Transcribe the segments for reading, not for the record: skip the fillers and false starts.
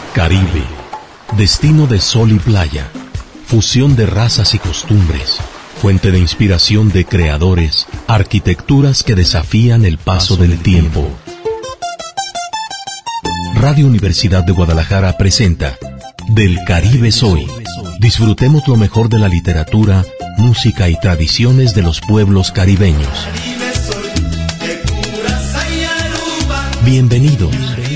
Caribe, destino de sol y playa, fusión de razas y costumbres, fuente de inspiración de creadores, arquitecturas que desafían el paso del tiempo. Radio Universidad de Guadalajara presenta Del Caribe Soy. Disfrutemos lo mejor de la literatura, música y tradiciones de los pueblos caribeños. Bienvenidos.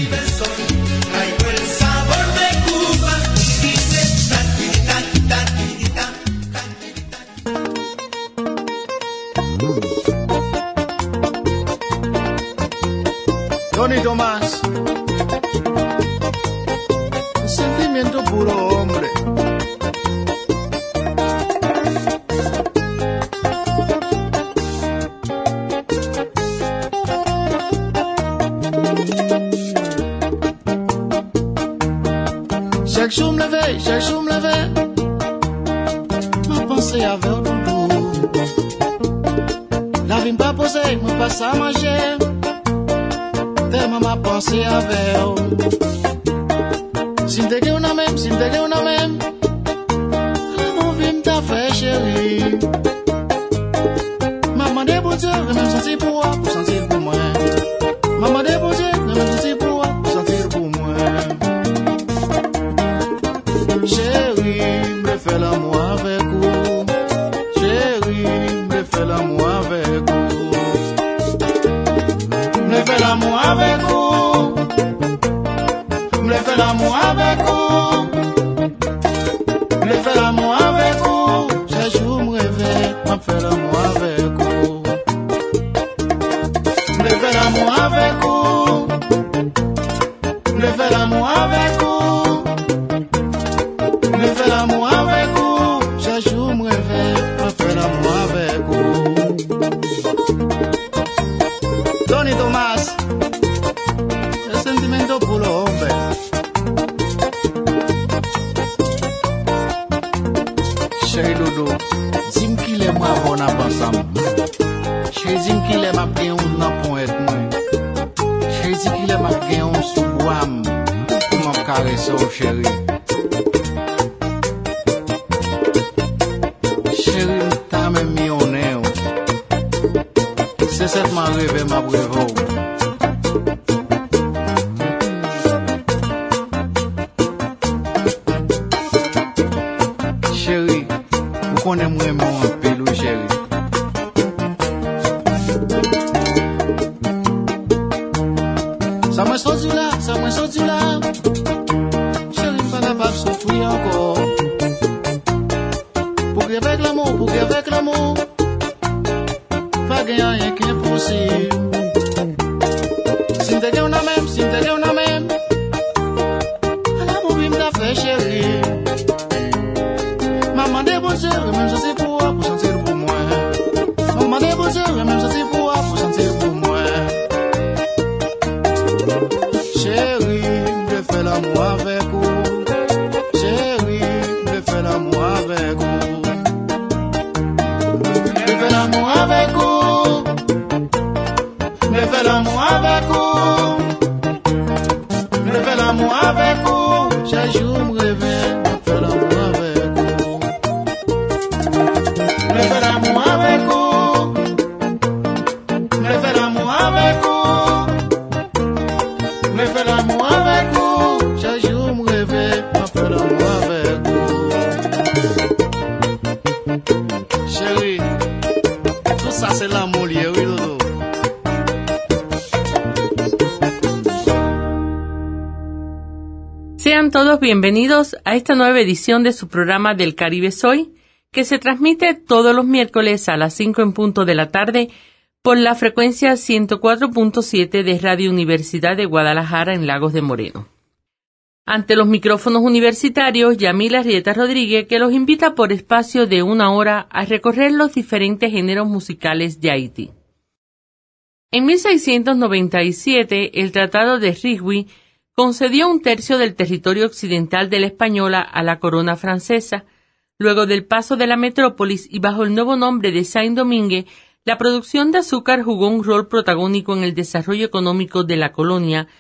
Tony Tomás, un sentimiento puro, hombre. Chaque jour me levais, ma pensée avait au doudou. La vie m'a posé, me passe à manger. Tellement ma pensée avec si m'te une même, mon vie m't'a fait chérie. Maman des beaux yeux, même sentir pour sentir pour moi. Maman des beaux yeux, même sentir pour sentir pour moi. Chérie, me fais l'amour avec vous. Chérie, me fais l'amour avec vous. Me fais l'amour avec vous. Me fais l'amour avec vous. Me fais l'amour avec vous. Chaque jour me réveille, me fais l'amour avec vous. Me fais l'amour avec vous. Me fais l'amour avec vous. Me fais l'amour avec vous. Chaque jour me réveille, me fais l'amour avec vous. Tony Tomás, el sentimiento puro, hombre. Chéri Dodo, dis-moi qu'il est moi bon à ensemble. Chéri, dis-moi qu'il est ma bien ou non pour être moi. Chéri, dis qu'il est ma bien ou sous bois pour m'en caresser au chéri. Chéri, t'as même mis au nez. C'est cette ma rêve, ma brève. Chérie, vous connaissez vraiment un peu, chérie. Ça m'a sorti là. Chérie, pas capable de souffrir encore. Pour que avec l'amour, pas gagner rien qui est possible. Si t'es on a même, alors mon vie m'a fait chérie. Maman des beaux yeux, même ça c'est pour sentir pour moi. Maman des beaux yeux, même ça c'est pour sentir pour moi. Chérie, je fais l'amour avec vous. Chérie, je fais l'amour avec vous. Je fais l'amour avec vous. Je fais l'amour avec vous. Je fais l'amour avec vous. Chaque jour me réveille, je fais l'amour avec vous. Je fais l'amour avec vous. Je fais l'amour avec vous. Je fais l'amour avec vous. Chaque jour me réveille, je fais l'amour avec vous. Chérie, tout ça c'est l'amour lié, oui, Dodo. Sean todos bienvenidos a esta nueva edición de su programa Del Caribe Soy, que se transmite todos los miércoles a las 5 en punto de la tarde por la frecuencia 104.7 de Radio Universidad de Guadalajara en Lagos de Moreno. Ante los micrófonos universitarios, Yamila Arrieta Rodríguez, que los invita por espacio de 1 hora a recorrer los diferentes géneros musicales de Haití. En 1697, el Tratado de Ryswick concedió 1/3 del territorio occidental de la Española a la corona francesa. Luego del paso de la metrópolis y bajo el nuevo nombre de Saint-Domingue, la producción de azúcar jugó un rol protagónico en el desarrollo económico de la colonia,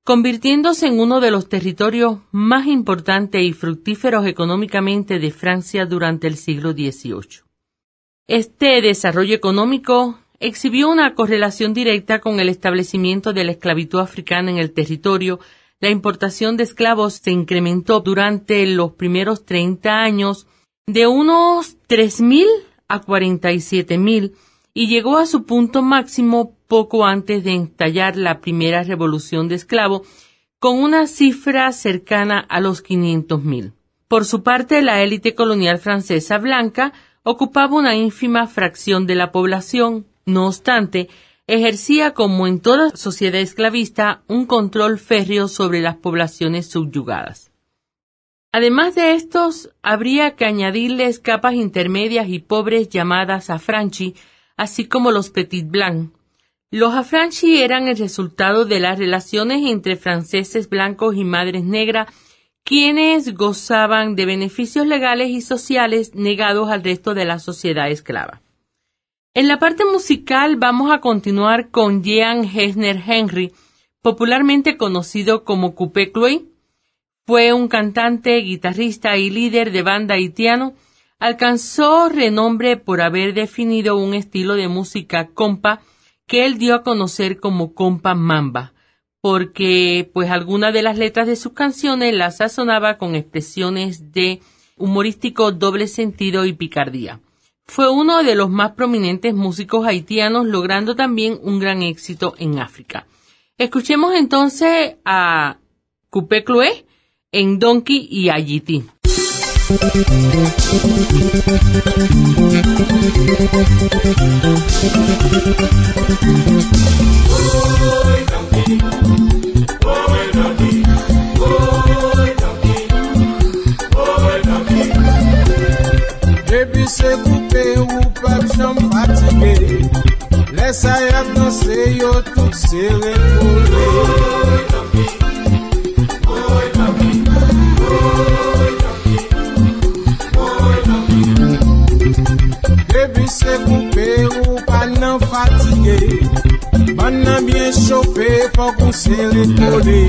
convirtiéndose en uno de los territorios más importantes y fructíferos económicamente de Francia durante el siglo XVIII. Este desarrollo económico exhibió una correlación directa con el establecimiento de la esclavitud africana en el territorio. La importación de esclavos se incrementó durante los primeros 30 años de unos 3.000 a 47.000 y llegó a su punto máximo poco antes de estallar la primera revolución de esclavos, con una cifra cercana a los 500.000. Por su parte, la élite colonial francesa blanca ocupaba una ínfima fracción de la población. No obstante, ejercía, como en toda sociedad esclavista, un control férreo sobre las poblaciones subyugadas. Además de estos, habría que añadirles capas intermedias y pobres llamadas affranchis, así como los petit blancs. Los affranchis eran el resultado de las relaciones entre franceses blancos y madres negras, quienes gozaban de beneficios legales y sociales negados al resto de la sociedad esclava. En la parte musical vamos a continuar con Jean Gesner Henry, popularmente conocido como Coupé Cloué. Fue un cantante, guitarrista y líder de banda haitiano. Alcanzó renombre por haber definido un estilo de música compa que él dio a conocer como compa mamba, porque pues algunas de las letras de sus canciones las sazonaba con expresiones de humorístico doble sentido y picardía. Fue uno de los más prominentes músicos haitianos, logrando también un gran éxito en África. Escuchemos entonces a Coupé Cloué en Donkey y Haïti. Baby, c'est coupé ou pas de chambre fatigué. Laisse à danser, yo tout serré collé. Baby, c'est coupé ou pas non fatigué. Maintenant bien chauffé, faut qu'on serré collé.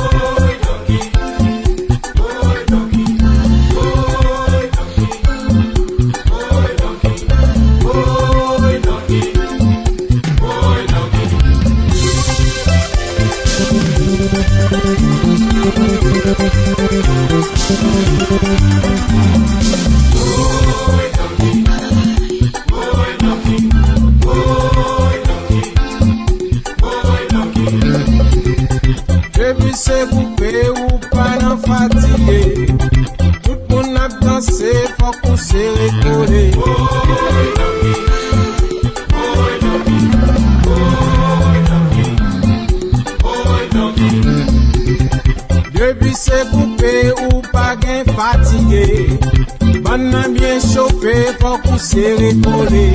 Baby, c'est coupé ou pas non fatigué. Tout le monde a dansé, faut qu'on serré collé. Baby, c'est coupé ou pas gain fatigué. Maintenant bien chauffé, faut qu'on serré collé.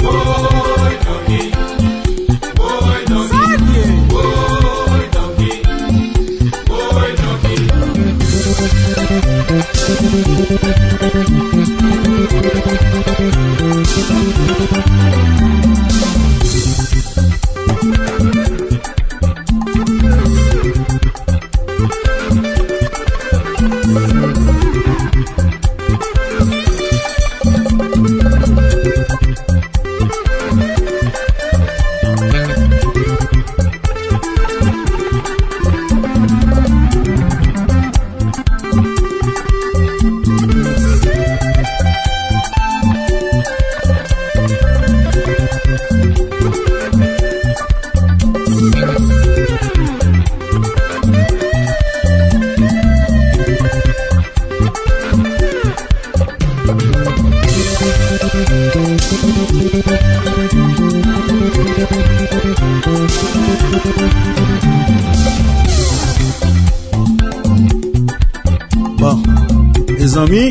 Bon, les amis,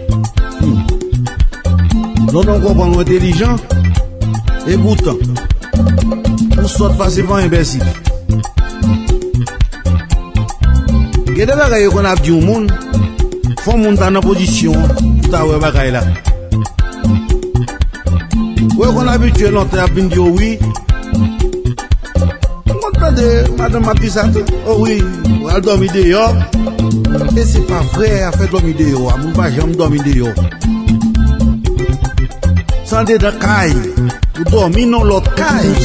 nous on comprend intelligent et pourtant, nous sommes facilement imbéciles. Il y a des bagailles qu'on a dit au monde, faut monter en position pour t'avoir bagaille là. Ouais, qu'on a habitué longtemps à dire oui. Madame Matissat, oh oui, elle dormi dehors. Et c'est pas vrai, elle fait dormir dehors. Mon pas jamais dormir dehors. Sans de caille, vous dormez dans l'autre caille.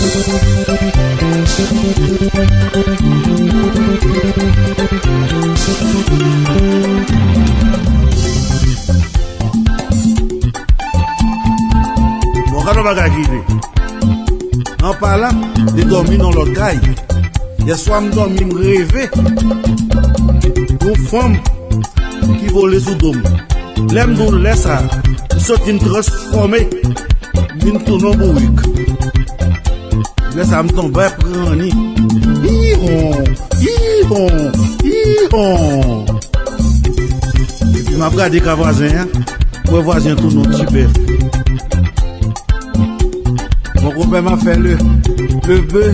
Bon, quand on va gagner, en parlant de dormir dans l'autre caille, hier soir, je dormais, je rêvais une femme qui volait sous dôme. L'aime nous laisse ça, sortir transformée, une tourne bourrique. Laisse ça me tomber, prendre ni. Ihon. Et puis m'a regardé qu'un voisin, mon voisin tourne un petit bœuf. Mon copain m'a fait le bœuf.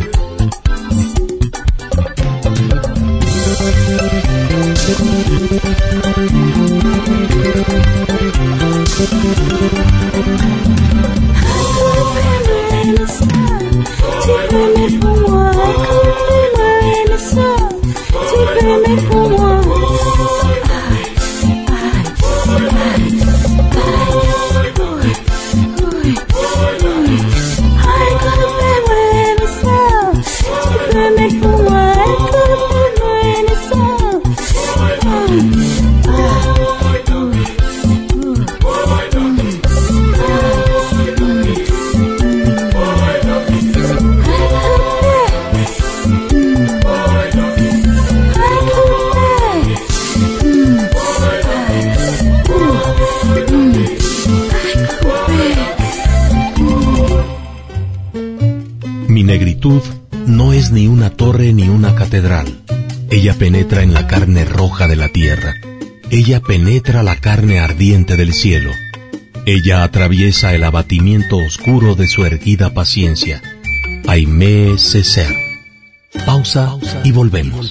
Mi negritud no es ni una torre ni una catedral. Ella penetra en la carne roja de la tierra. Ella penetra la carne ardiente del cielo. Ella atraviesa el abatimiento oscuro de su erguida paciencia. Aimé Césaire. Pausa y volvemos.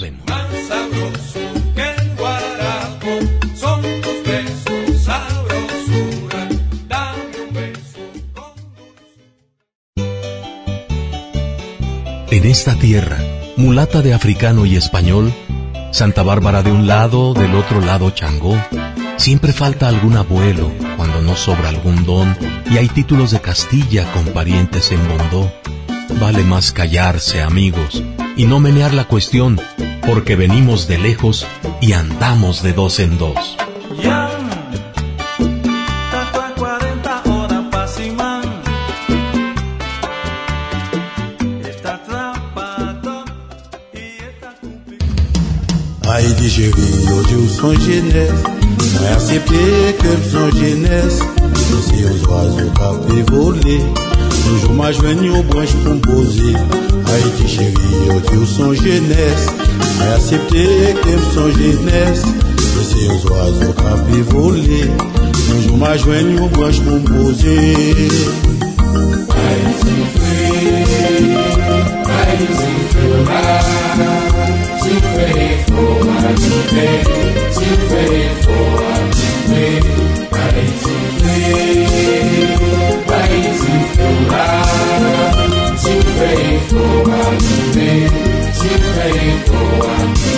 En esta tierra, mulata de africano y español, Santa Bárbara de un lado, del otro lado Changó, siempre falta algún abuelo cuando no sobra algún don y hay títulos de Castilla con parientes en Bondó. Vale más callarse, amigos, y no menear la cuestión, porque venimos de lejos y andamos de dos en dos. Haïti chérie, aujourd'hui son jeunesse, moi accepté que son jeunesse, c'est aux oiseaux qui volé, toujours m'a joigné aux branches pour me poser. Haïti chérie, aujourd'hui son jeunesse, moi accepté que son jeunesse, c'est aux oiseaux qui volé, toujours m'a joigné aux branches pour me poser. Haïti free, too faithful, I'm too faithful, I'm too faithful, Haïti free, Haïti too faithful, I'm too faithful, I'm too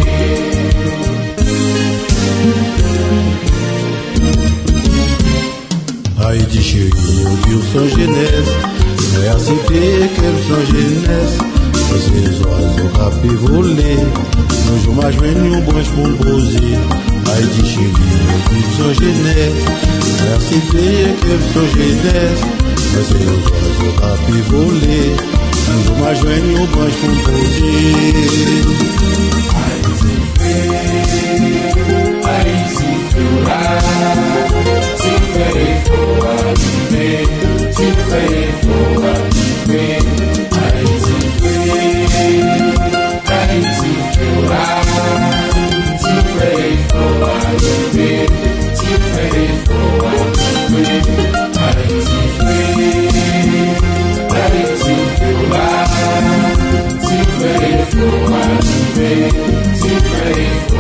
faithful. Haïti chérie, on dit sans jeunesse, mais accepter qu'elle sans jeunesse. C'est les oiseaux qui volé, nos jours m'a joué une branche pour me poser. Haïti chérie, toute son jeunesse, merci bien qu'elle son jeunesse. C'est les oiseaux qui volé, nos jours m'a joué une branche pour me poser. Haïti free, Haïti too faithful, too faithful, Haïti free. Haïti too faithful, too faithful, Haïti free, Haïti too faithful, too faithful.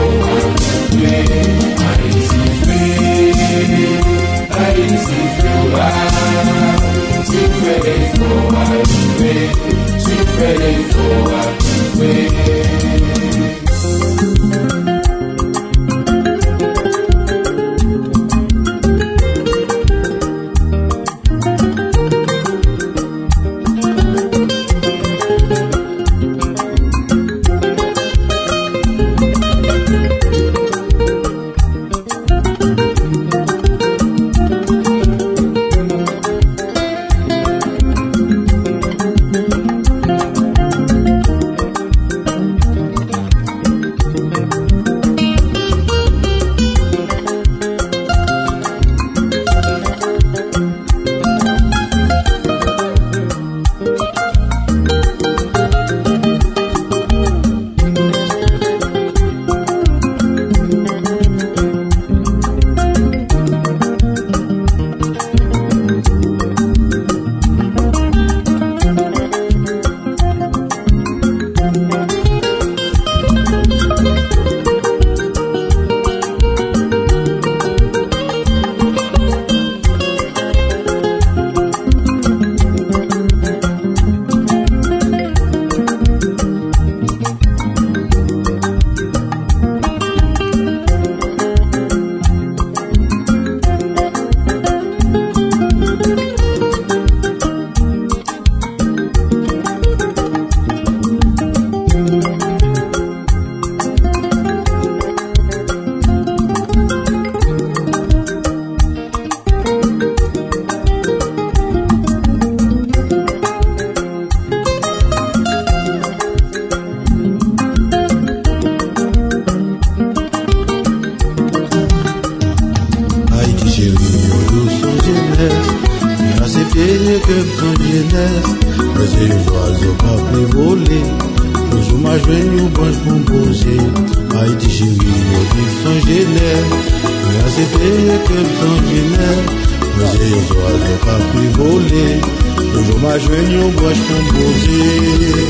jeunesse. Mais à ses pieds que son jeunesse, mais c'est les oiseaux qui peuvent voler. Nous sommes à joindre une branche composée. Haïti chérie, nous dit son jeunesse. Mais à ses pieds que son jeunesse, mais c'est les oiseaux qui peuvent voler. Nous sommes à joindre une branche composée.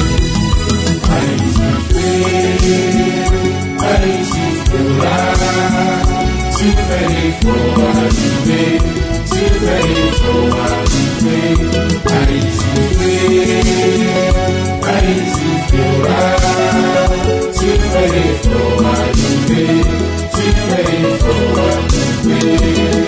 Haïti fait là, tu fais l'effort à arriver, tu fais l'effort à arriver. Haïti fait là, tu fais l'effort à arriver, tu fais l'effort à arriver.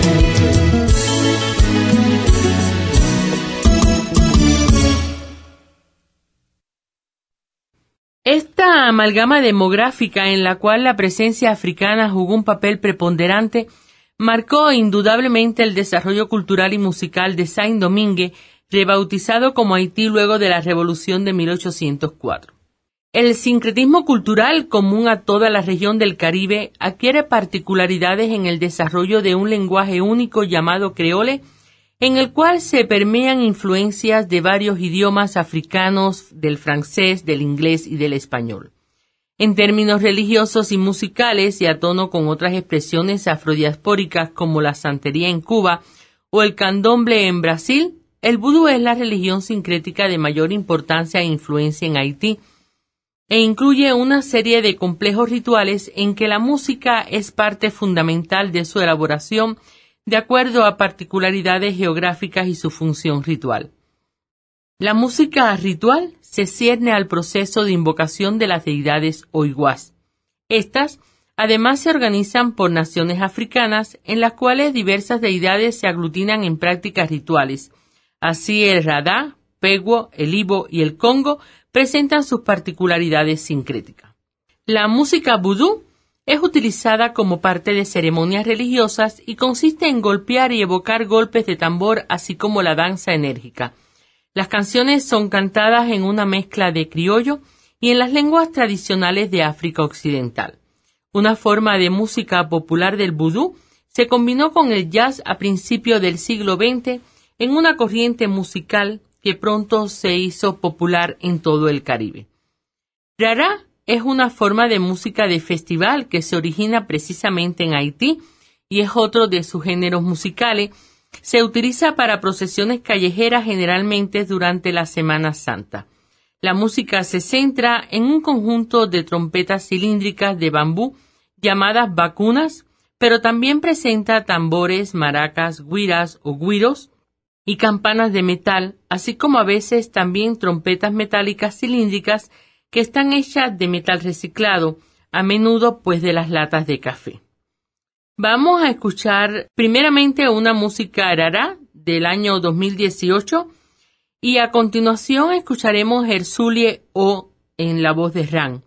Esta amalgama demográfica en la cual la presencia africana jugó un papel preponderante marcó indudablemente el desarrollo cultural y musical de Saint-Domingue, rebautizado como Haití luego de la Revolución de 1804. El sincretismo cultural común a toda la región del Caribe adquiere particularidades en el desarrollo de un lenguaje único llamado creole, en el cual se permean influencias de varios idiomas africanos, del francés, del inglés y del español. En términos religiosos y musicales, y a tono con otras expresiones afrodiaspóricas como la santería en Cuba o el candomblé en Brasil, el vudú es la religión sincrética de mayor importancia e influencia en Haití, e incluye una serie de complejos rituales en que la música es parte fundamental de su elaboración de acuerdo a particularidades geográficas y su función ritual. La música ritual se cierne al proceso de invocación de las deidades oiguás. Estas, además, se organizan por naciones africanas en las cuales diversas deidades se aglutinan en prácticas rituales. Así el Radá, Peguo, el Ibo y el Congo presentan sus particularidades sincréticas. La música vudú es utilizada como parte de ceremonias religiosas y consiste en golpear y evocar golpes de tambor, así como la danza enérgica. Las canciones son cantadas en una mezcla de criollo y en las lenguas tradicionales de África Occidental. Una forma de música popular del vudú se combinó con el jazz a principios del siglo XX en una corriente musical que pronto se hizo popular en todo el Caribe. Rara es una forma de música de festival que se origina precisamente en Haití y es otro de sus géneros musicales. Se utiliza para procesiones callejeras generalmente durante la Semana Santa. La música se centra en un conjunto de trompetas cilíndricas de bambú llamadas bacunas, pero también presenta tambores, maracas, guiras o güiros y campanas de metal, así como a veces también trompetas metálicas cilíndricas que están hechas de metal reciclado, a menudo pues de las latas de café. Vamos a escuchar primeramente una música arará del año 2018 y a continuación escucharemos Erzulie o en la voz de Ran.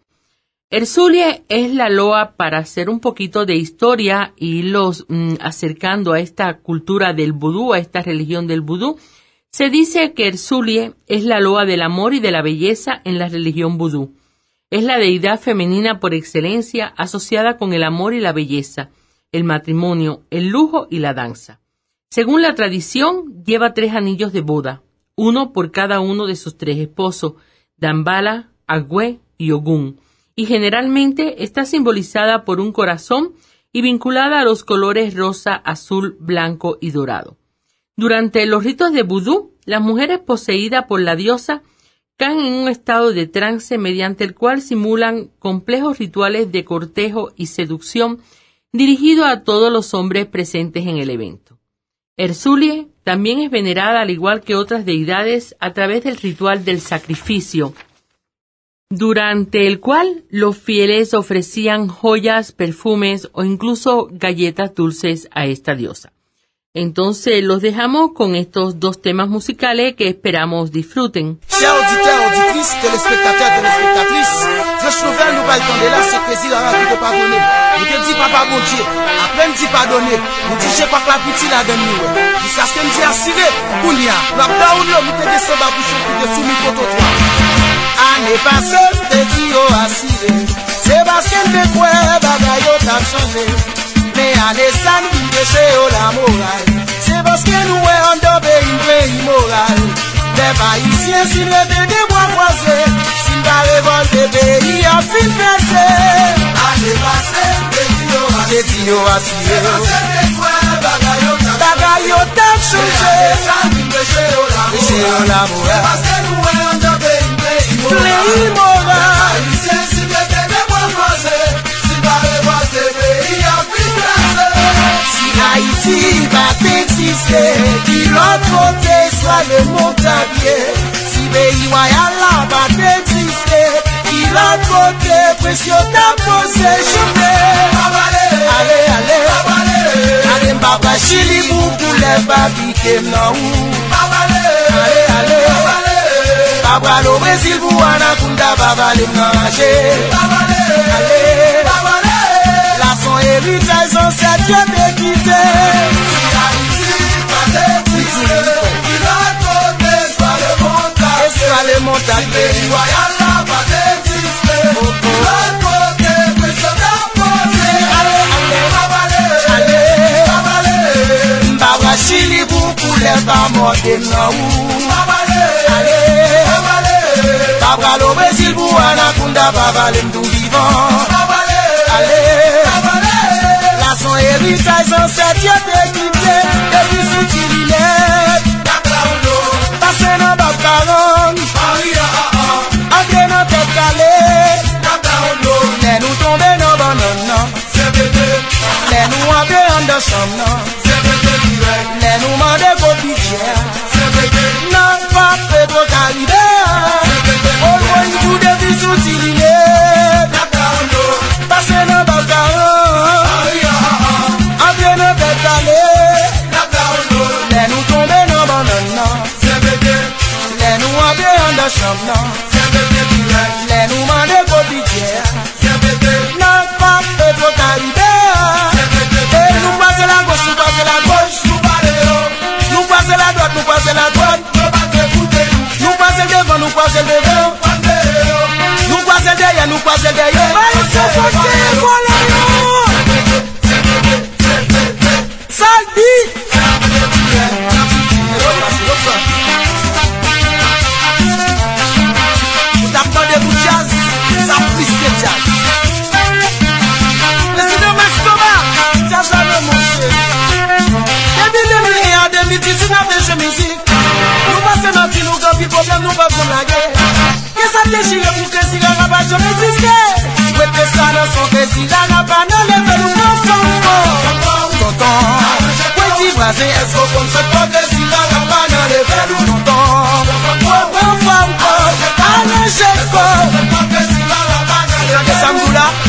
Erzulie es la loa para hacer un poquito de historia y irlos acercando a esta cultura del vudú, a esta religión del vudú. Se dice que Erzulie es la loa del amor y de la belleza en la religión vudú. Es la deidad femenina por excelencia asociada con el amor y la belleza, el matrimonio, el lujo y la danza. Según la tradición, lleva 3 anillos de boda, uno por cada uno de sus 3 esposos, Dambala, Agüe y Ogún, y generalmente está simbolizada por un corazón y vinculada a los colores rosa, azul, blanco y dorado. Durante los ritos de vudú, las mujeres poseídas por la diosa caen en un estado de trance mediante el cual simulan complejos rituales de cortejo y seducción dirigido a todos los hombres presentes en el evento. Erzulie también es venerada al igual que otras deidades a través del ritual del sacrificio, durante el cual los fieles ofrecían joyas, perfumes o incluso galletas dulces a esta diosa. Entonces los dejamos con estos 2 temas musicales que esperamos disfruten. Chers auditeurs, auditrices, téléspectateurs, téléspectatrices, Fresh Nouvelle nous va attendre là, c'est plaisir à qui te pardonner. Nous te dit papa bon Dieu, après nous dit pardonner, nous dit j'ai pas que la petite là dans nous. Jusqu'à ce que nous dit assuré, Kounia, lockdown là, nous te descend ba bouchon pour te soumis photo toi. Année passée, te dit oh assuré. Sébastien de quoi bagaille t'a changé. Mais année ça nous déchet oh la morale. parce que nous est en pays moral. Les Haïtiens s'ils rêvent des bois croisés, s'ils va révolter pays à fin percé. Allez passer, les tuyaux assis. Bagayo t'a changé. Péché au l'amour. Parce que nous est en pays moral. Haïtiens s'ils rêvent des bois croisés, s'ils va révolter pays à fin percé. Si Haïti va exister, qui l'autre côté soit le montagne. Si pays royal là va exister, qui l'autre côté précieux t'a posé chemin. Allez, m'baba chili pour les babiques m'naou. Allez, baba le Brésil pour anaconda baba les manger. Allez, la son héritage en cette Dieu d'équité. Les montagnes, les royales là va exister. L'autre côté, précieux t'a posé. Allez, m'baba chili pour les babiques m'naou. Baba le Brésil pour anaconda baba les m'dou vivant. Allez, la son héritage en cette Dieu d'équité. Depuis ce qu'il est, passez dans bas caron. Entre dans tête calée. Les nous tomber dans banane. Les nous entrer en de chambre. Les nous demander pour pitié. Non, pas fait trop arriver. Au loin tout depuis sous-tilé. Passez dans bas caron. Entre dans tête calée. Les nous tomber dans banane. Les nous entrer en de chambre. Les nous demander pour pitié. Non, pas fait trop arriver. Et nous passons la gauche, nous passons la gauche. Nous passons la droite, nous passons la droite. Nous passons devant, nous passons devant. Nous passons derrière, nous passons derrière. Saldi. T'as de jazz, ça plus que jazz. Président Max Thomas, jazz à le manger. Depuis 2001 à 2018, on a fait musique. Nous passons dans le nous grands problèmes, nous pas comme la guerre. Qu'est-ce que ça déchire pour que si la rabat jamais existait? Ouais, ça dans son que si la rabat ne lève nous non tonton. Ouais, dis voisin, est-ce qu'on se peut que si la rabat ne lève nous tonton? Ouais, femme, allez, j'ai quoi? Qu'est-ce que ça là?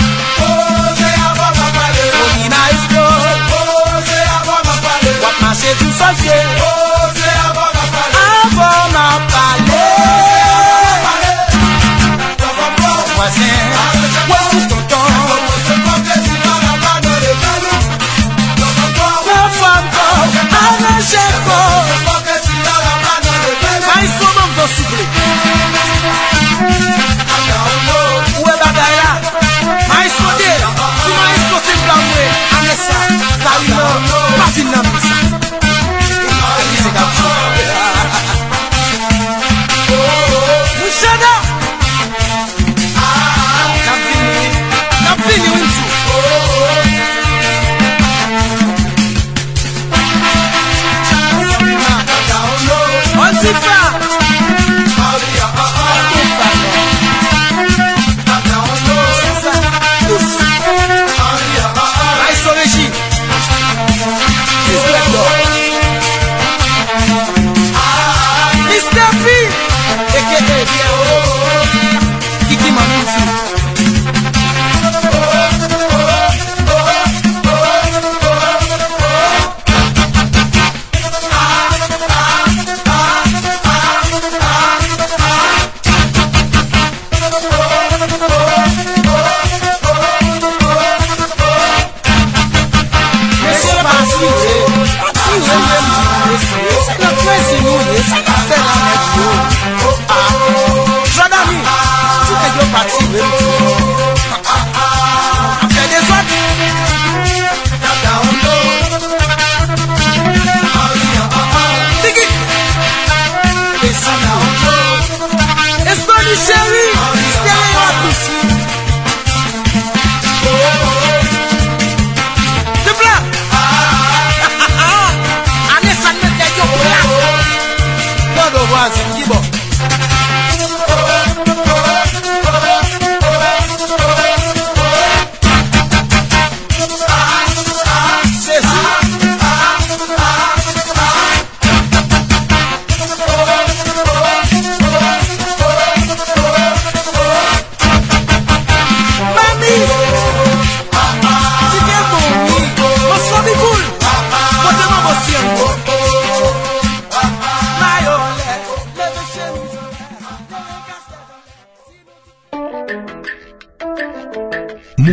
Marcher tout seul, avant ma palais. Voisin, voici ton temps. La femme, arrangez quoi? Maïs, comment vous soufflez? Où est bagaille là? Maïs, côté, si maïs, côté blanc, amène ça, carrément, pas une amène ça.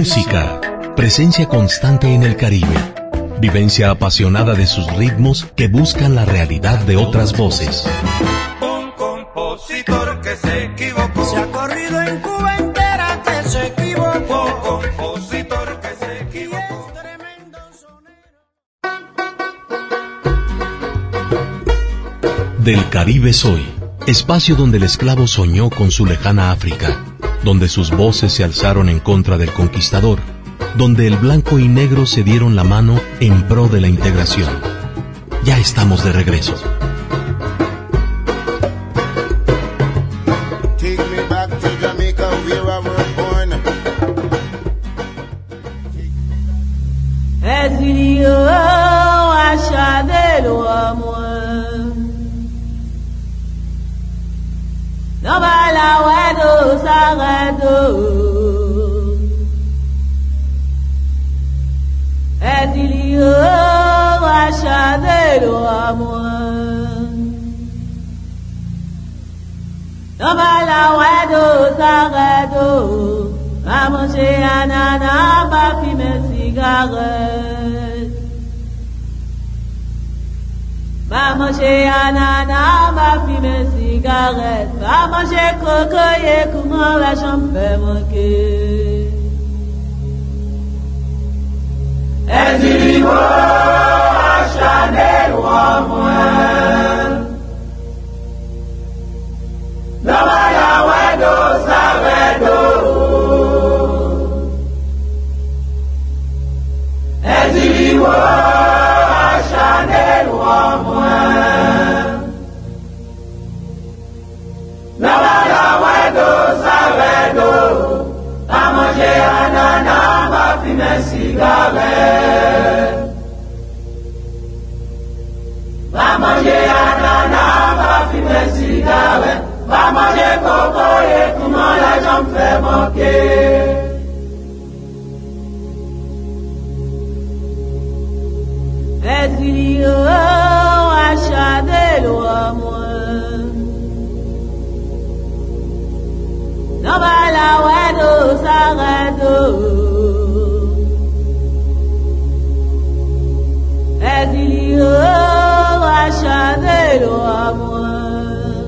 Música, presencia constante en el Caribe, vivencia apasionada de sus ritmos que buscan la realidad de otras voces. Un compositor que se equivocó. Se ha corrido en Cuba entera que se equivocó. Un compositor que se equivocó. Tremendo sonero. Del Caribe soy, espacio donde el esclavo soñó con su lejana África, donde sus voces se alzaron en contra del conquistador, donde el blanco y negro se dieron la mano en pro de la integración. Ya estamos de regreso. Take me back to Jamaica where I was born. Exilio achadelo amor. No bala wedo sagado. Exilio achadelo amor. No bala wedo sagado. Va manger ananas, va fumer cigarette. Va manger ananas, va fumer cigarette. Va manger cocoyer, comment la chambre fait manquer. Exilio achadelo amor. No bala wedo sagado. Exilio achadelo amor. No bala wedo sagado. Va manger ananas, va fumer cigarette. Va manger ananas, va fumer cigarette. Va manger cocoyer, comment la jambe fait manquer. Exilio achadelo amor. No bala wedo sagado. Exilio achadelo amor.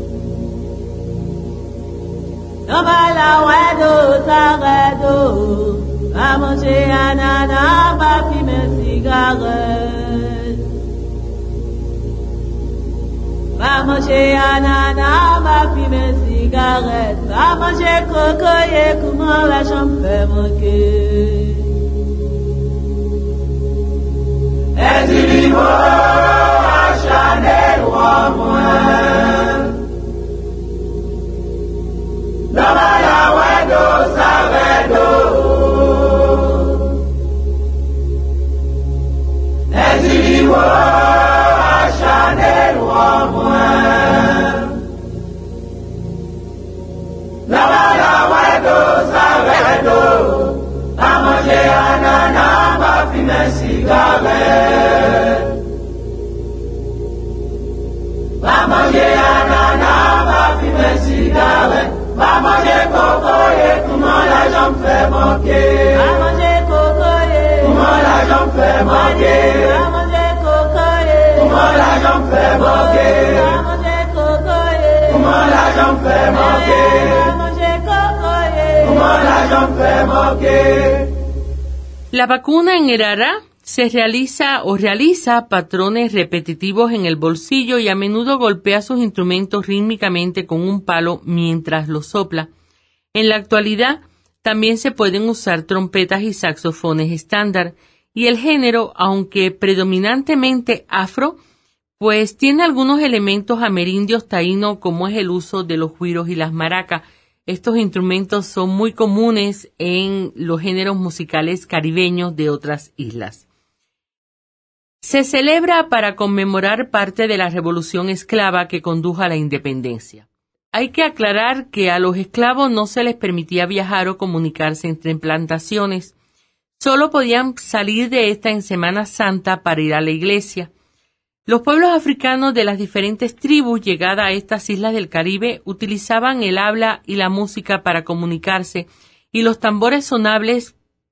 No bala wedo sagado. Va manger ananas, va fumer cigarette. Va manger ananas, va fumer cigarette. Va manger cocoyer, comment la chambre fait manquer. Exilio achadelo amor. No bala wedo sagado. Exilio achadelo amor. No bala wedo sagado. Va manger ananas, va fumer cigarette. Va manger ananas, va fumer cigarette. Va manger cocoyer, comment la jambe fait manquer. Va manger cocoyer, Comment la jambe fait manquer. va manger cocoyer, Comment la jambe fait manquer. va manger cocoyer, Comment la jambe fait manquer. va manger cocoyer. Comment la jambe fait manquer. La vacuna en Erará se realiza patrones repetitivos en el bolsillo y a menudo golpea sus instrumentos rítmicamente con un palo mientras los sopla. En la actualidad también se pueden usar trompetas y saxofones estándar, y el género, aunque predominantemente afro, pues tiene algunos elementos amerindios taínos, como es el uso de los güiros y las maracas. Estos instrumentos son muy comunes en los géneros musicales caribeños de otras islas. Se celebra para conmemorar parte de la revolución esclava que condujo a la independencia. Hay que aclarar que a los esclavos no se les permitía viajar o comunicarse entre plantaciones. Solo podían salir de esta en Semana Santa para ir a la iglesia. Los pueblos africanos de las diferentes tribus llegadas a estas islas del Caribe utilizaban el habla y la música para comunicarse, y los tambores sonables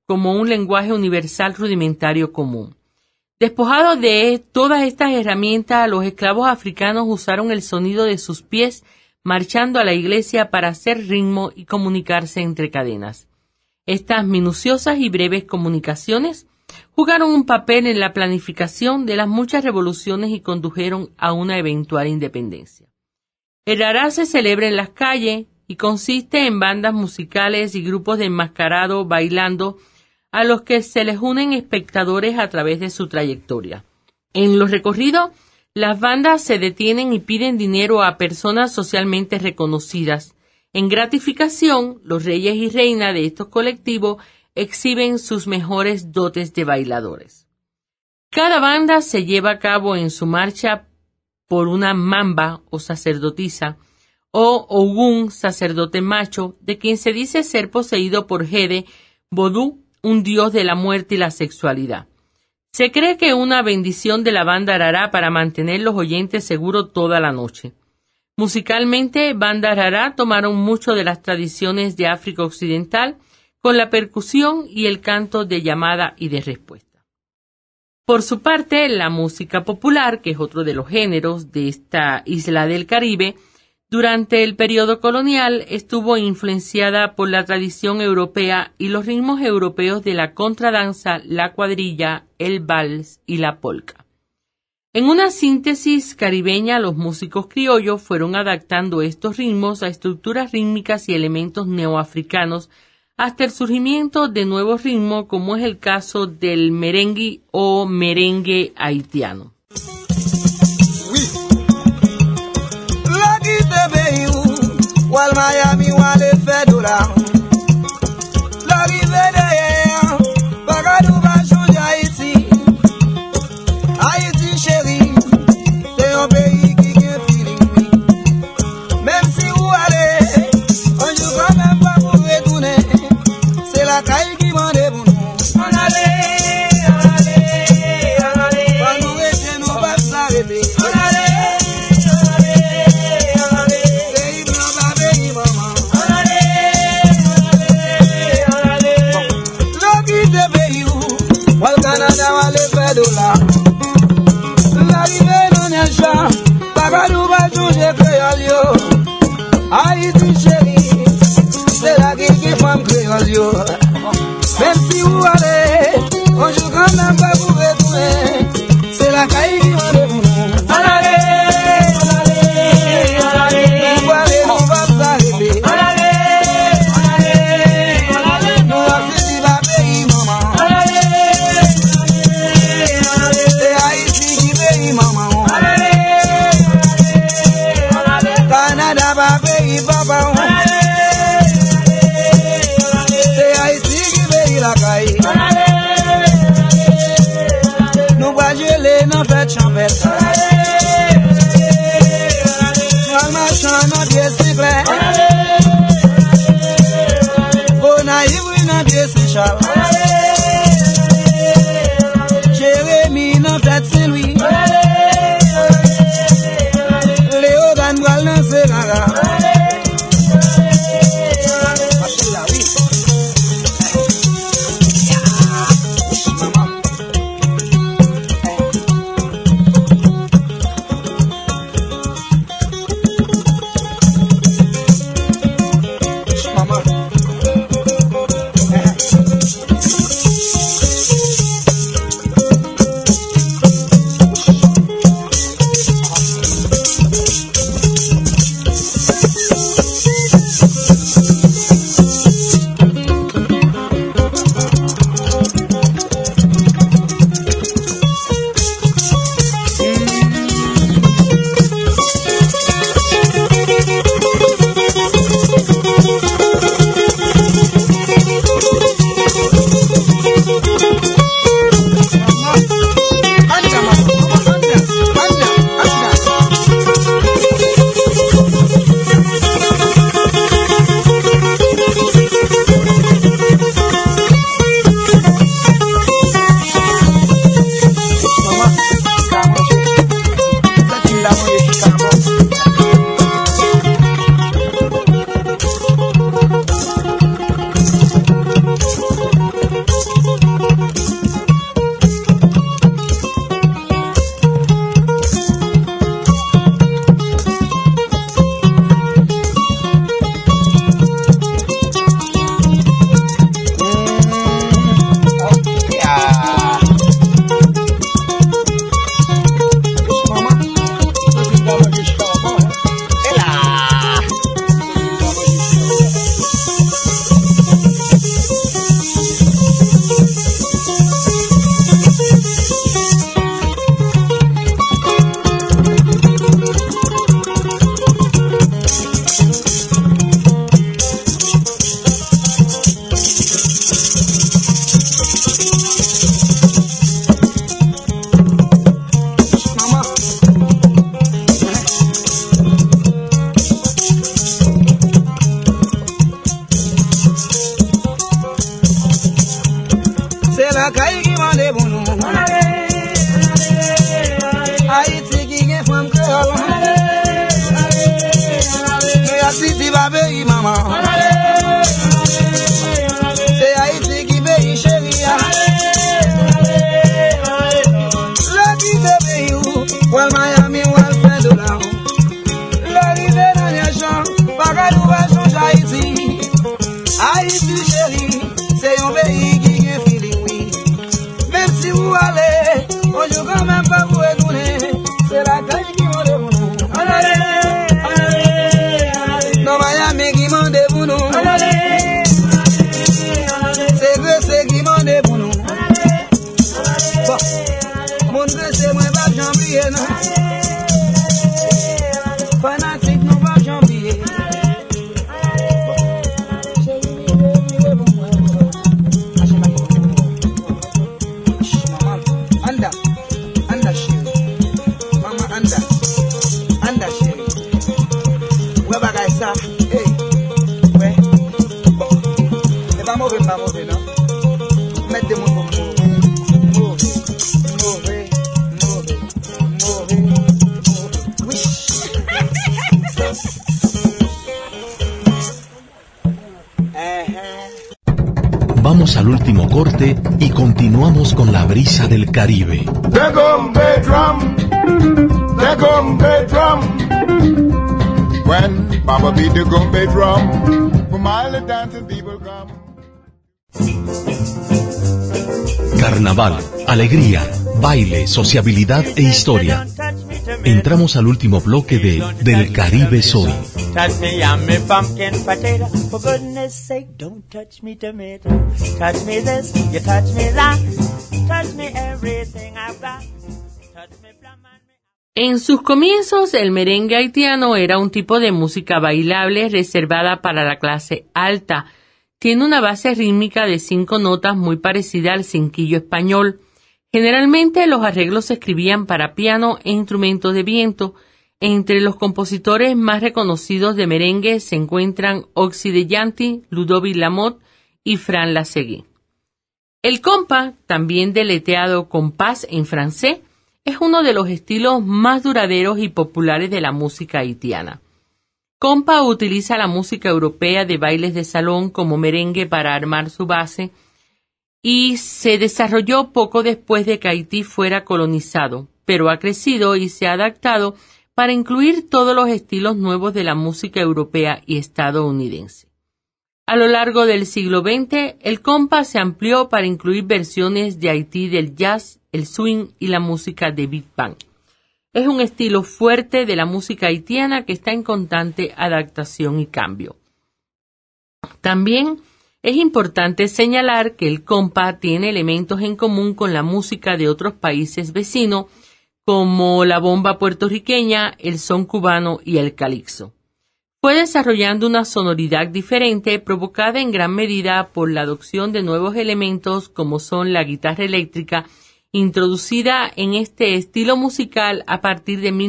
como un lenguaje universal rudimentario común. Despojados de todas estas herramientas, los esclavos africanos usaron el sonido de sus pies marchando a la iglesia para hacer ritmo y comunicarse entre cadenas. Estas minuciosas y breves comunicaciones jugaron un papel en la planificación de las muchas revoluciones y condujeron a una eventual independencia. El rará se celebra en las calles y consiste en bandas musicales y grupos de enmascarado bailando a los que se les unen espectadores a través de su trayectoria. En los recorridos, las bandas se detienen y piden dinero a personas socialmente reconocidas. En gratificación, los reyes y reinas de estos colectivos exhiben sus mejores dotes de bailadores. Cada banda se lleva a cabo en su marcha por una mamba o sacerdotisa, o Ogún, sacerdote macho, de quien se dice ser poseído por Gede, Vodú, un dios de la muerte y la sexualidad. Se cree que una bendición de la banda rará para mantener los oyentes seguros toda la noche. Musicalmente, banda rará tomaron mucho de las tradiciones de África Occidental con la percusión y el canto de llamada y de respuesta. Por su parte, la música popular, que es otro de los géneros de esta isla del Caribe, durante el periodo colonial estuvo influenciada por la tradición europea y los ritmos europeos de la contradanza, la cuadrilla, el vals y la polka. En una síntesis caribeña, los músicos criollos fueron adaptando estos ritmos a estructuras rítmicas y elementos neoafricanos hasta el surgimiento de nuevos ritmos, como es el caso del merengue o merengue haitiano. While Miami while it fedora l'arrivée derrière Bagadou va changer Haïti chérie c'est un pays qui est feeling même si vous allez un jour quand même pas pour retourner c'est la caille qui m'en pour nous on allait pas nous rester nous pas s'arrêter on allait Canada wale fedula l'arrivée non est jamais Bagadou va changer créole yo Haïti chérie c'est la qui femme créole yo même si vous allez un jour quand même pas vous retourner c'est la caille qui m'a de vous on allait vous allez nous va s'arrêter on allait nous va se dire va pays maman Canada va payer papa c'est Haïti qui paye la caille nous va geler nos fêtes champêtres nous marchons nos pieds cyclés pour naïf nos pieds s'échappent Jérémy nos fêtes c'est lui bounou. Haïti qui gen femme créole. Mais Haïti va payer maman. C'est Haïti qui paye chérie. Le qui te paye ou, well Miami, well $20. L'arrivée dans les champs, Pagadou va changer Haïti. Haïti chérie, c'est un pays qui est feeling, oui. Même si vous allez, on joue quand même pas vous étonner. C'est la caille qui m'en pour nous. Non, Miami qui m'en pour nous. C'est qui m'en pour nous. Bon, mon Dieu, c'est moi pas jambier, non. Fanatique, non pas jambier. Anda chérie, mama anda chérie. Ouais bagay ça, hey, ouais. Bon, c'est pas mauvais non. Mettez mon pour mauvais. Oui. Vamos al último corte y continuamos con la brisa del Caribe. The Gombe drum, the Gombe drum. When Baba beat the Gombe drum, for my dancing people come. Carnaval, alegría, baile, sociabilidad e historia. Entramos al último bloque de Del Caribe Soy. Touch me, I'm me pumpkin potato. For goodness sake, don't touch me tomato. Touch me this, you touch me that. Touch me everything I've got. Touch me plum and me... En sus comienzos, el merengue haitiano era un tipo de música bailable reservada para la clase alta. Tiene una base rítmica de 5 notas muy parecida al cinquillo español. Generalmente los arreglos se escribían para piano e instrumentos de viento. Entre los compositores más reconocidos de merengue se encuentran Oxy de Yanty, Ludovic Lamotte y Fran Lasegui. El compa, también deleteado compás en francés, es uno de los estilos más duraderos y populares de la música haitiana. Compa utiliza la música europea de bailes de salón como merengue para armar su base y se desarrolló poco después de que Haití fuera colonizado, pero ha crecido y se ha adaptado para incluir todos los estilos nuevos de la música europea y estadounidense. A lo largo del siglo XX, el compa se amplió para incluir versiones de Haití del jazz, el swing y la música de Big Band. Es un estilo fuerte de la música haitiana que está en constante adaptación y cambio. También es importante señalar que el compa tiene elementos en común con la música de otros países vecinos, como la bomba puertorriqueña, el son cubano y el calipso. Fue desarrollando una sonoridad diferente provocada en gran medida por la adopción de nuevos elementos como son la guitarra eléctrica, introducida en este estilo musical a partir de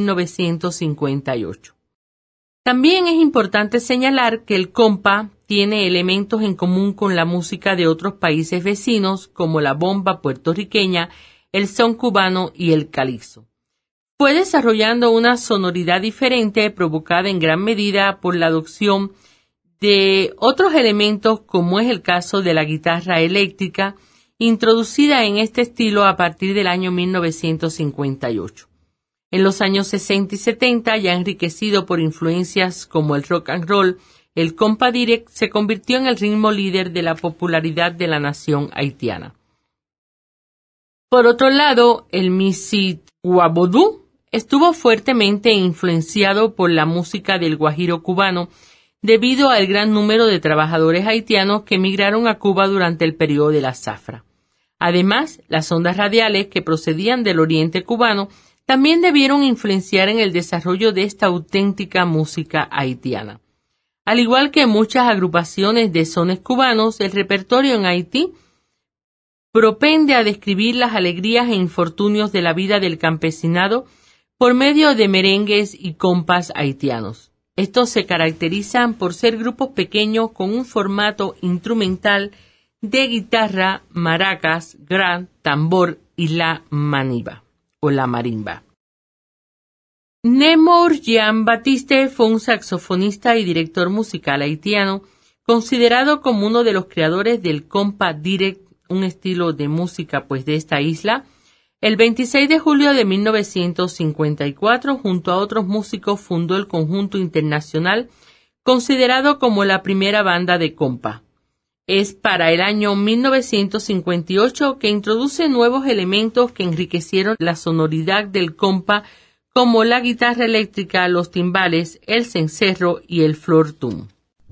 1958. También es importante señalar que el compa tiene elementos en común con la música de otros países vecinos como la bomba puertorriqueña, el son cubano y el calipso. Fue desarrollando una sonoridad diferente provocada en gran medida por la adopción de otros elementos como es el caso de la guitarra eléctrica, introducida en este estilo a partir del año 1958. En los años 60 y 70, ya enriquecido por influencias como el rock and roll, el compa direct se convirtió en el ritmo líder de la popularidad de la nación haitiana. Por otro lado, el Mississauga estuvo fuertemente influenciado por la música del guajiro cubano debido al gran número de trabajadores haitianos que emigraron a Cuba durante el periodo de la zafra. Además, las ondas radiales que procedían del oriente cubano también debieron influenciar en el desarrollo de esta auténtica música haitiana. Al igual que muchas agrupaciones de sones cubanos, el repertorio en Haití propende a describir las alegrías e infortunios de la vida del campesinado por medio de merengues y compas haitianos. Estos se caracterizan por ser grupos pequeños con un formato instrumental de guitarra, maracas, gran, tambor y la maniba o la marimba. Nemor Jean-Baptiste fue un saxofonista y director musical haitiano, considerado como uno de los creadores del compa direct, un estilo de música de esta isla. El 26 de julio de 1954, junto a otros músicos, fundó el Conjunto Internacional, considerado como la primera banda de compa. Es para el año 1958 que introduce nuevos elementos que enriquecieron la sonoridad del compa, como la guitarra eléctrica, los timbales, el cencerro y el flortum.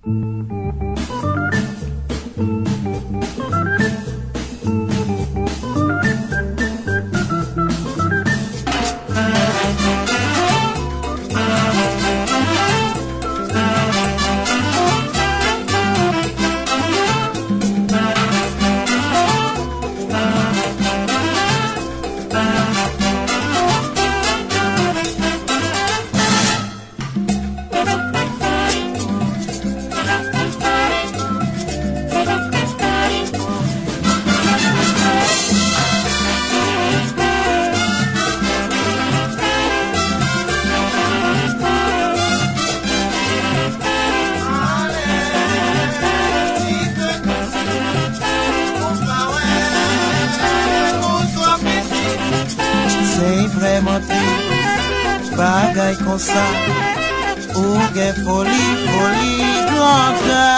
Bagay kon sa, ou gen foli, foli, grandeur.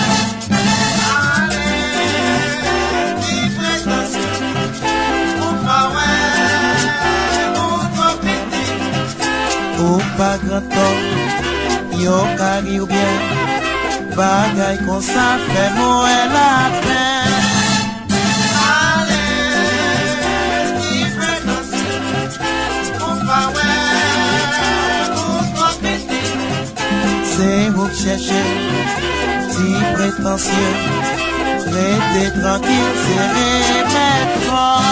Ou pa grand yo kari ou bien, bagay kon sa, fè mouè la peine. C'est vous chercher, si prétentieux, restez tranquille, serrez mes bras.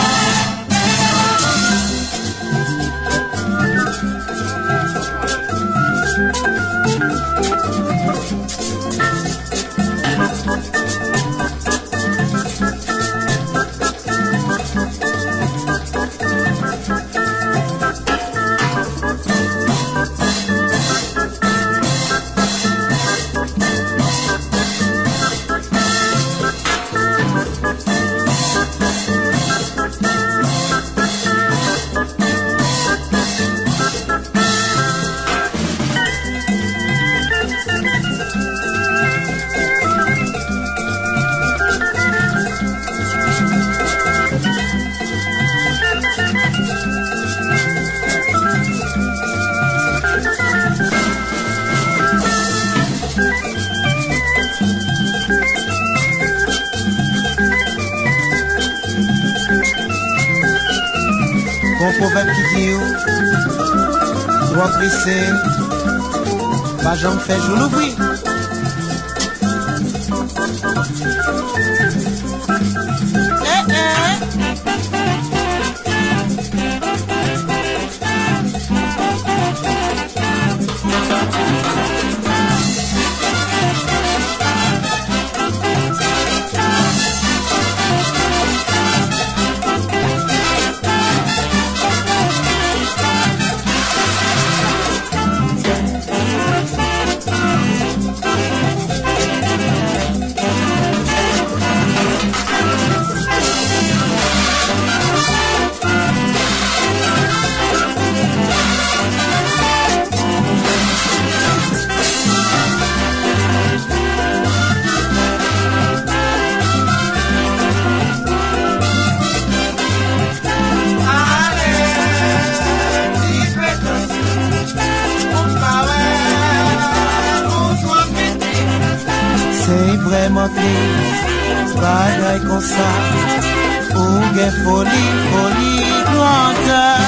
Bon proverbe qui dit droit pressé, pas jamais fait jour l'ouvrir. Vraiment triste, bagay kon sa, ou gen foli, foli, grandeur.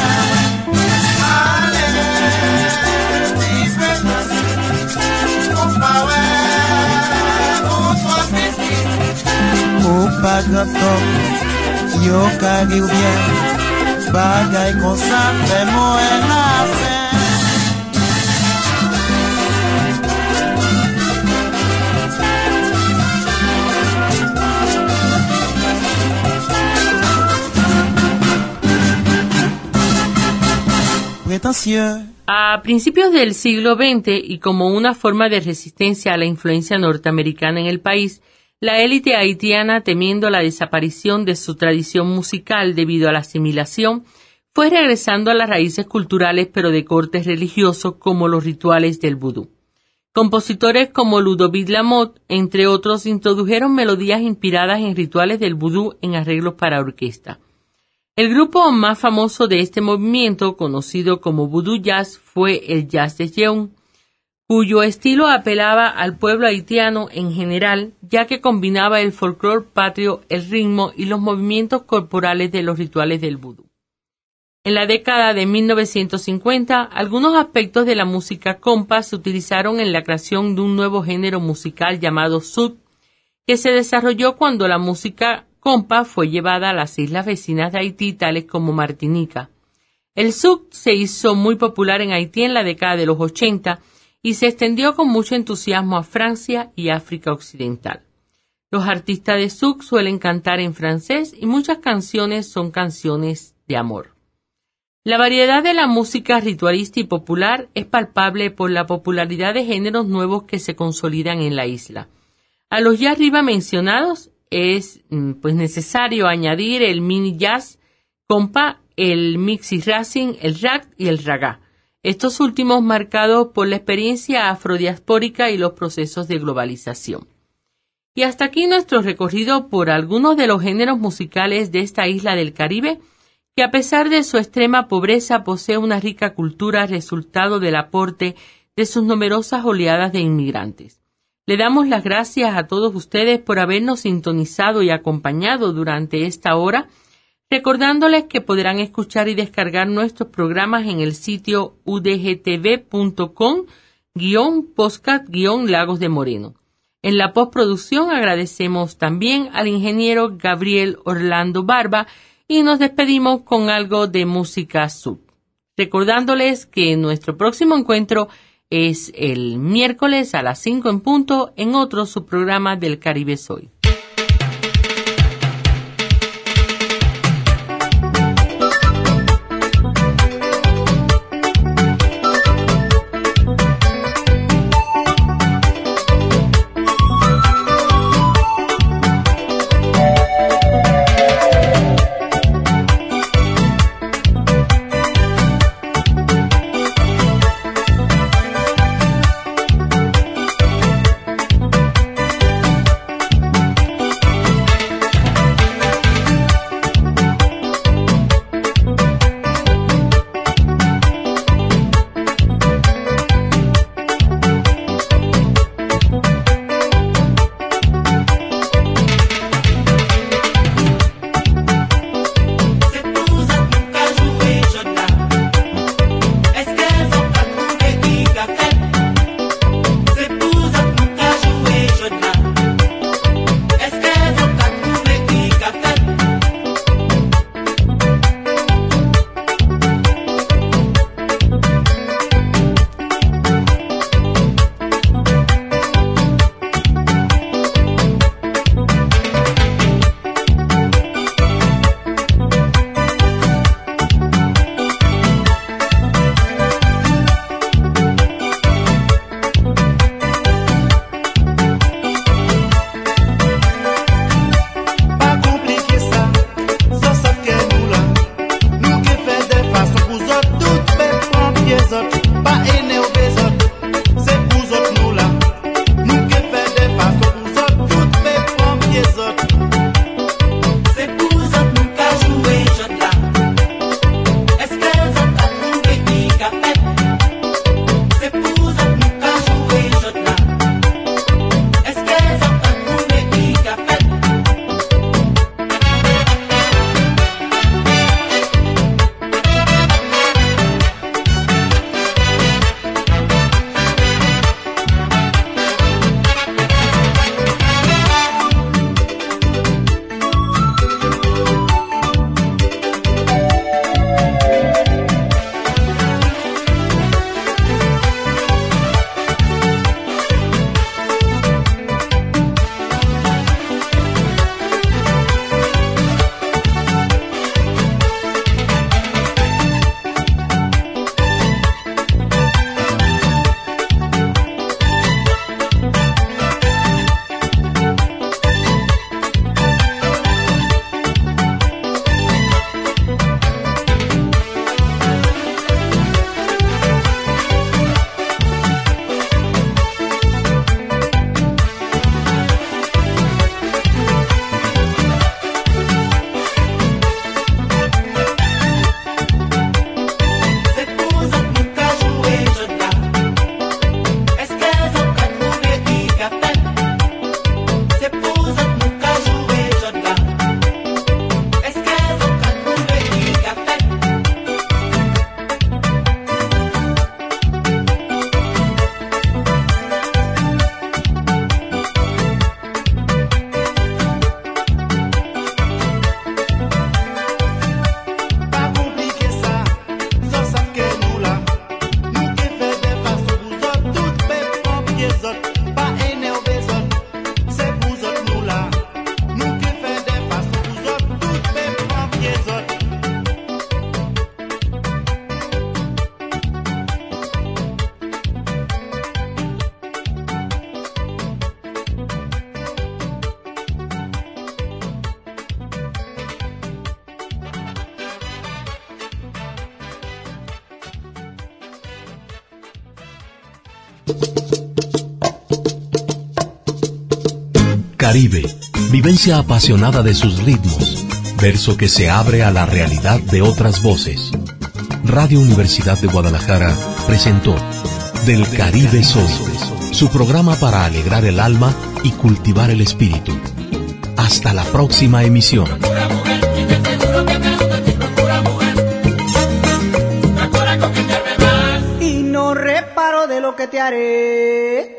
Ou pa grand yo kari ou bien, bagay kon sa, fè mouè la fè. prétentieux. A principios del siglo XX, y como una forma de resistencia a la influencia norteamericana en el país, la élite haitiana, temiendo la desaparición de su tradición musical debido a la asimilación, fue regresando a las raíces culturales pero de corte religioso, como los rituales del vudú. Compositores como Ludovic Lamotte, entre otros, introdujeron melodías inspiradas en rituales del vudú en arreglos para orquesta. El grupo más famoso de este movimiento, conocido como Voodoo Jazz, fue el Jazz de Jeun, cuyo estilo apelaba al pueblo haitiano en general, ya que combinaba el folclore patrio, el ritmo y los movimientos corporales de los rituales del vudú. En la década de 1950, algunos aspectos de la música compa se utilizaron en la creación de un nuevo género musical llamado zouk, que se desarrolló cuando la música compa fue llevada a las islas vecinas de Haití, tales como Martinica. El zouk se hizo muy popular en Haití en la década de los 80 y se extendió con mucho entusiasmo a Francia y África Occidental. Los artistas de zouk suelen cantar en francés y muchas canciones son canciones de amor. La variedad de la música ritualista y popular es palpable por la popularidad de géneros nuevos que se consolidan en la isla. A los ya arriba mencionados es necesario añadir el mini jazz compa, el mixi racing, el rag y el ragá. Estos últimos marcados por la experiencia afrodiaspórica y los procesos de globalización. Y hasta aquí nuestro recorrido por algunos de los géneros musicales de esta isla del Caribe, que a pesar de su extrema pobreza posee una rica cultura resultado del aporte de sus numerosas oleadas de inmigrantes. Le damos las gracias a todos ustedes por habernos sintonizado y acompañado durante esta hora, recordándoles que podrán escuchar y descargar nuestros programas en el sitio udgtv.com/podcast-Lagos de Moreno. En la postproducción agradecemos también al ingeniero Gabriel Orlando Barba y nos despedimos con algo de música zouk. Recordándoles que nuestro próximo encuentro es el miércoles a las 5 en punto en otro subprograma del Caribe Soy. Caribe, vivencia apasionada de sus ritmos, verso que se abre a la realidad de otras voces. Radio Universidad de Guadalajara presentó Del Caribe Soy, su programa para alegrar el alma y cultivar el espíritu. Hasta la próxima emisión. Y no reparo de lo que te haré.